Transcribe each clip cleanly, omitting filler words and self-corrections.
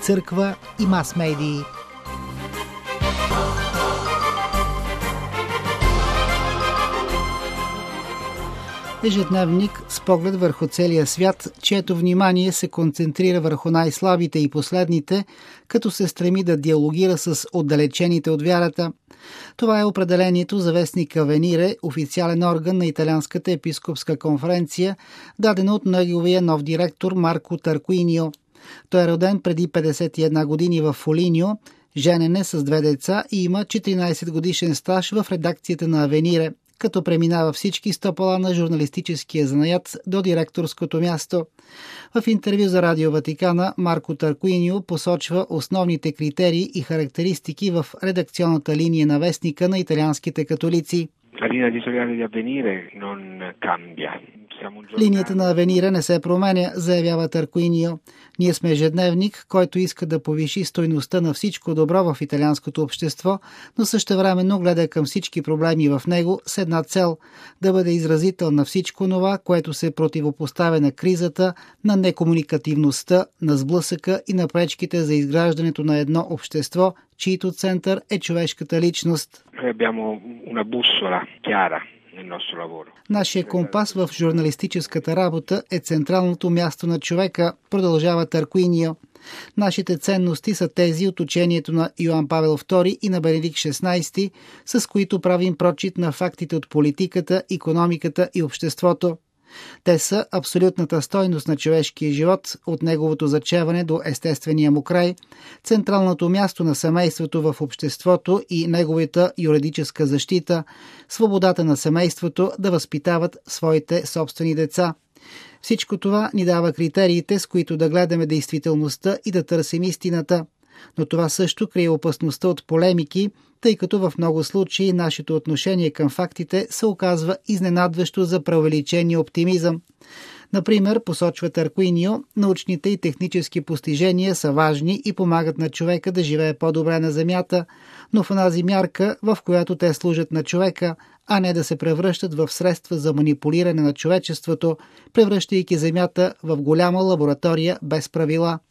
църква и мас-медии. Ежедневник с поглед върху целия свят, чието внимание се концентрира върху най-слабите и последните, като се стреми да диалогира с отдалечените от вярата. Това е определението за вестник Авенире, официален орган на Италианската епископска конференция, дадено от неговия нов директор Марко Таркуинио. Той е роден преди 51 години в Фолиньо, женен е с 2 деца и има 14 годишен стаж в редакцията на Авенире, като преминава всички стъпала на журналистическия занаят до директорското място. В интервю за Радио Ватикана Марко Таркуинио посочва основните критерии и характеристики в редакционната линия на вестника на италианските католици. Линията на Авенире не се променя, заявява Таркуинио. Ние сме ежедневник, който иска да повиши стойността на всичко добро в италианското общество, но същевременно гледа към всички проблеми в него с една цел – да бъде изразител на всичко това, което се противопоставя на кризата, на некомуникативността, на сблъсъка и на пречките за изграждането на едно общество, чийто център е човешката личност. Нашия компас в журналистическата работа е централното място на човека, продължава Таркуинио. Нашите ценности са тези от учението на Йоан Павел II и на Бенедикт XVI, с които правим прочит на фактите от политиката, икономиката и обществото. Те са абсолютната стойност на човешкия живот, от неговото зачеване до естествения му край, централното място на семейството в обществото и неговата юридическа защита, свободата на семейството да възпитават своите собствени деца. Всичко това ни дава критериите, с които да гледаме действителността и да търсим истината. Но това също крие опасността от полемики, тъй като в много случаи нашето отношение към фактите се оказва изненадващо за преувеличения оптимизъм. Например, посочва Таркуинио, научните и технически постижения са важни и помагат на човека да живее по-добре на Земята, но в онази мярка, в която те служат на човека, а не да се превръщат в средства за манипулиране на човечеството, превръщайки Земята в голяма лаборатория без правила.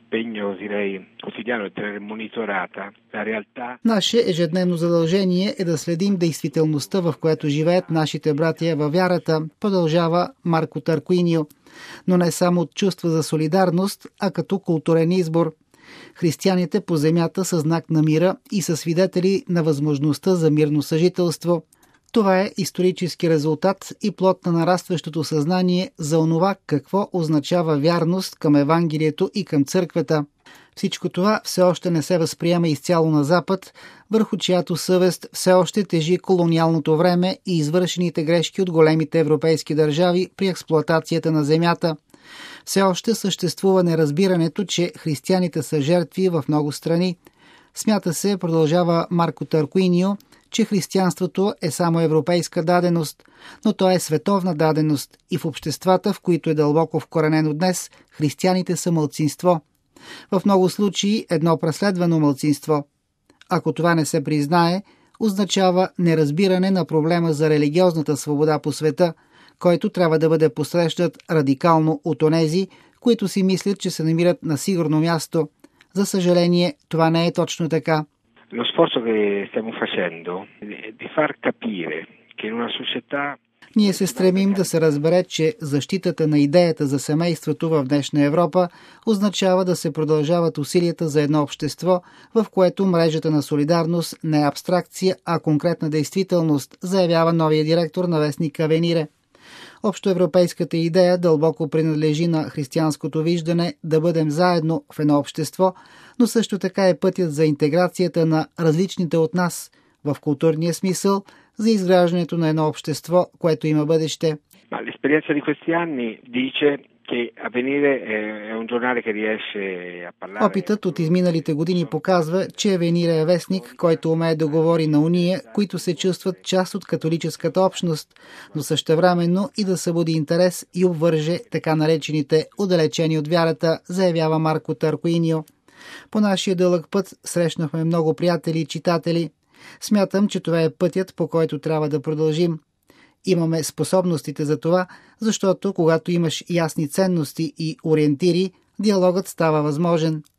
Наше ежедневно задължение е да следим действителността, в която живеят нашите братия във вярата, продължава Марко Таркуинио, но не само от чувства за солидарност, а като културен избор. Християните по земята са знак на мира и са свидетели на възможността за мирно съжителство. Това е исторически резултат и плод на нарастващото съзнание за онова какво означава вярност към Евангелието и към църквата. Всичко това все още не се възприема изцяло на Запад, върху чиято съвест все още тежи колониалното време и извършените грешки от големите европейски държави при експлоатацията на земята. Все още съществува неразбирането, че християните са жертви в много страни. Смята се, продължава Марко Таркуинио, че християнството е само европейска даденост, но то е световна даденост и в обществата, в които е дълбоко вкоренено днес, християните са малцинство. В много случаи едно преследвано малцинство. Ако това не се признае, означава неразбиране на проблема за религиозната свобода по света, който трябва да бъде посрещат радикално от онези, които си мислят, че се намират на сигурно място. За съжаление, това не е точно така. Lo sforzo che stiamo facendo è di far capire che in una società. Ние се стремим да се разбере, че защитата на идеята за семейството в днешна Европа означава да се продължават усилията за едно общество, в което мрежата на солидарност не е абстракция, а конкретна действителност, заявява новия директор на вестник Авенире. Общоевропейската идея дълбоко принадлежи на християнското виждане да бъдем заедно в едно общество, но също така е пътят за интеграцията на различните от нас в културния смисъл, за изграждането на едно общество, което има бъдеще. L'esperienza di questi anni dice che Avvenire è un giornale che riesce a parlare. Опитът от изминалите години показва, че Авенире е вестник, който умее да говори на уния, които се чувстват част от католическата общност, но същевременно и да събуди интерес и обвърже така наречените отдалечени от вярата, заявява Марко Таркуинио. По нашия дълъг път срещнахме много приятели и читатели. Смятам, че това е пътят, по който трябва да продължим. Имаме способностите за това, защото когато имаш ясни ценности и ориентири, диалогът става възможен.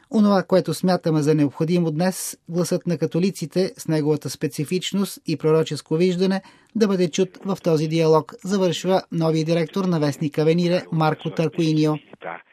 Онова, което смятаме за необходимо днес, гласът на католиците с неговата специфичност и пророческо виждане да бъде чут в този диалог, завършва новия директор на вестник Авенире Марко Таркуинио.